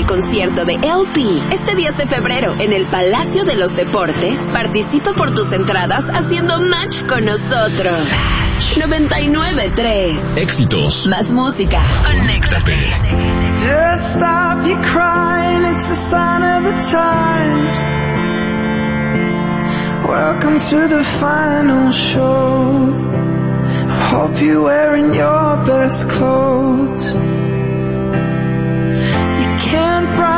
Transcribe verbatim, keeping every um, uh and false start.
concierto de L P este diez de febrero en el Palacio de los Deportes, participa por tus entradas haciendo match con nosotros. noventa y nueve punto tres. Éxitos. Más música. Conéctate. Just stop your crying, it's the sign of the times. Welcome to the final show. Hope you're wearing your best clothes. You can't